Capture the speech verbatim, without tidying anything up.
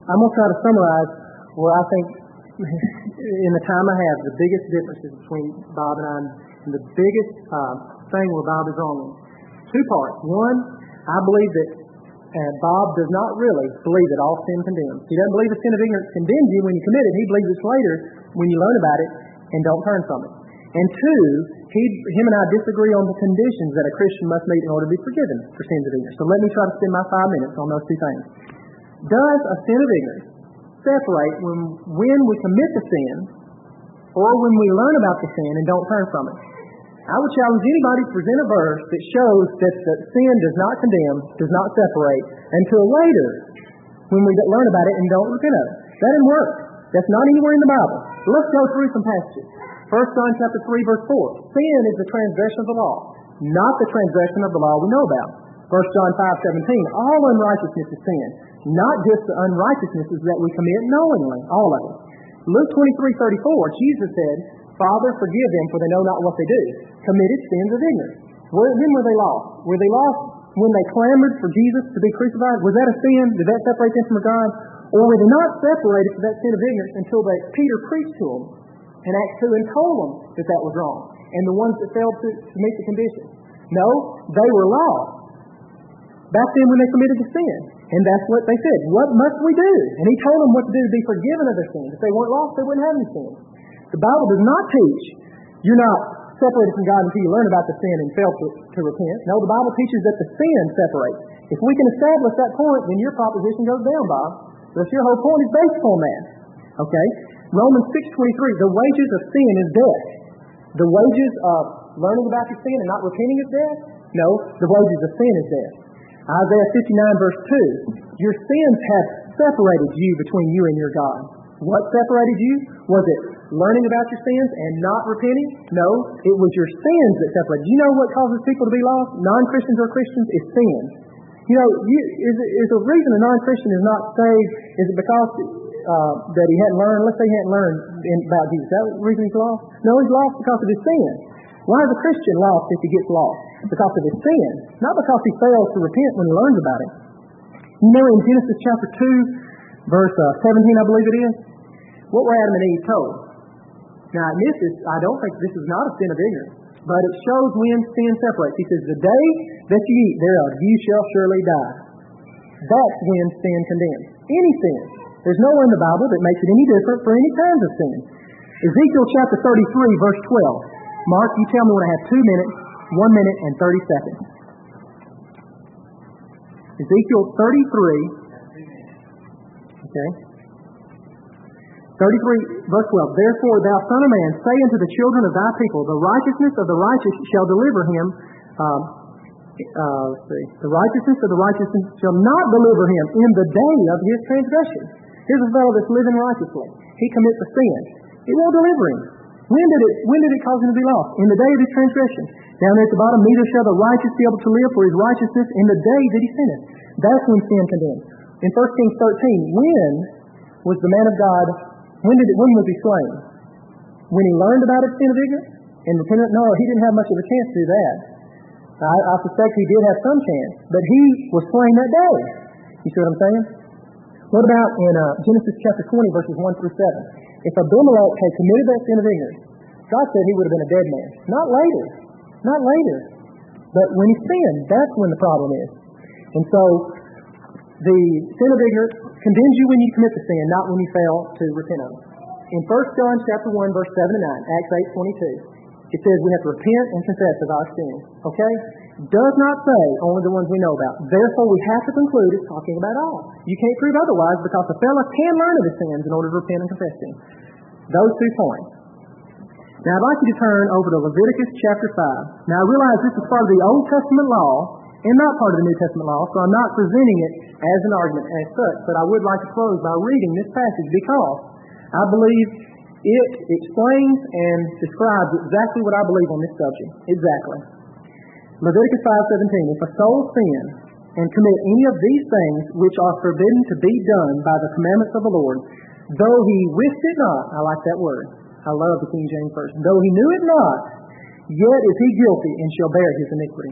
I'm going to try to summarize where I think, in the time I have, the biggest differences between Bob and I, and the biggest uh, thing where Bob is wrong in. Two parts. One, I believe that uh, Bob does not really believe that all sin condemns. He doesn't believe the sin of ignorance condemns you when you commit it. He believes it's later when you learn about it and don't turn from it. And two, he, him and I disagree on the conditions that a Christian must meet in order to be forgiven for sins of ignorance. So let me try to spend my five minutes on those two things. Does a sin of ignorance separate when, when we commit the sin or when we learn about the sin and don't turn from it? I would challenge anybody to present a verse that shows that the sin does not condemn, does not separate, until later when we learn about it and don't repent of it. That didn't work. That's not anywhere in the Bible. So let's go through some passages. First John chapter three, verse four. Sin is the transgression of the law, not the transgression of the law we know about. First John five seventeen. All unrighteousness is sin, not just the unrighteousnesses that we commit knowingly, all of it. Luke twenty-three thirty-four, Jesus said, Father, forgive them, for they know not what they do. Committed sins of ignorance. When were they lost? Were they lost when they clamored for Jesus to be crucified? Was that a sin? Did that separate them from God? Or were they not separated from that sin of ignorance until they, Peter preached to them in Acts two and told them that that was wrong, and the ones that failed to, to meet the conditions? No, they were lost back then when they committed the sin. And that's what they said. What must we do? And he told them what to do to be forgiven of their sins. If they weren't lost, they wouldn't have any sins. The Bible does not teach you're not separated from God until you learn about the sin and fail to, to repent. No, the Bible teaches that the sin separates. If we can establish that point, then your proposition goes down, Bob. That's your whole point is based on that. Okay? Romans six twenty-three, the wages of sin is death. The wages of learning about your sin and not repenting is death? No, the wages of sin is death. Isaiah fifty-nine verse two, your sins have separated you between you and your God. What separated you? Was it learning about your sins and not repenting? No, it was your sins that separated. You know what causes people to be lost? Non-Christians or Christians? It's sin. You know, you, is, is the reason a non-Christian is not saved, is it because uh, that he hadn't learned, let's say he hadn't learned in, about Jesus. Is that the reason he's lost? No, he's lost because of his sin. Why is a Christian lost if he gets lost? Because of his sin. Not because he fails to repent when he learns about it. You know, in Genesis chapter two, verse uh, seventeen, I believe it is, what were Adam and Eve told? Now, this is, I don't think this is not a sin of ignorance, but it shows when sin separates. He says, the day that you eat thereof, you shall surely die. That's when sin condemns. Any sin. There's nowhere in the Bible that makes it any different for any kinds of sin. Ezekiel chapter thirty-three, verse twelve. Mark, you tell me when I have two minutes, one minute, and thirty seconds. Ezekiel thirty-three. Okay. thirty-three, verse twelve. Therefore, thou son of man, say unto the children of thy people, the righteousness of the righteous shall deliver him. Um, uh, let's see. The righteousness of the righteous shall not deliver him in the day of his transgression. Here's a fellow that's living righteously. He commits a sin. It won't deliver him. When did it, when did it cause him to be lost? In the day of his transgression. Down there at the bottom, neither shall the righteous be able to live for his righteousness in the day that he sinneth. That's when sin condemns. In First Kings thirteen, when was the man of God, when did it, when was he slain? When he learned about his sin of ignorance and repented? No, he didn't have much of a chance to do that. I, I suspect he did have some chance, but he was slain that day. You see what I'm saying? What about in uh, Genesis chapter twenty, verses one through seven? If Abimelech had committed that sin of ignorance, God said he would have been a dead man. Not later. Not later. But when he sinned, that's when the problem is. And so, the sin of ignorance condemns you when you commit the sin, not when you fail to repent of it. In First John chapter one, verse seven and nine, Acts eight twenty-two, it says we have to repent and confess of our sins. Okay? Does not say only the ones we know about. Therefore, we have to conclude it's talking about all. You can't prove otherwise because a fellow can learn of his sins in order to repent and confess them. Those two points. Now, I'd like you to turn over to Leviticus chapter five. Now, I realize this is part of the Old Testament law and not part of the New Testament law, so I'm not presenting it as an argument as such, but I would like to close by reading this passage because I believe it explains and describes exactly what I believe on this subject. Exactly. Leviticus five seventeen, if a soul sin and commit any of these things which are forbidden to be done by the commandments of the Lord, though he wished it not, I like that word, I love the King James Version, though he knew it not, yet is he guilty and shall bear his iniquity.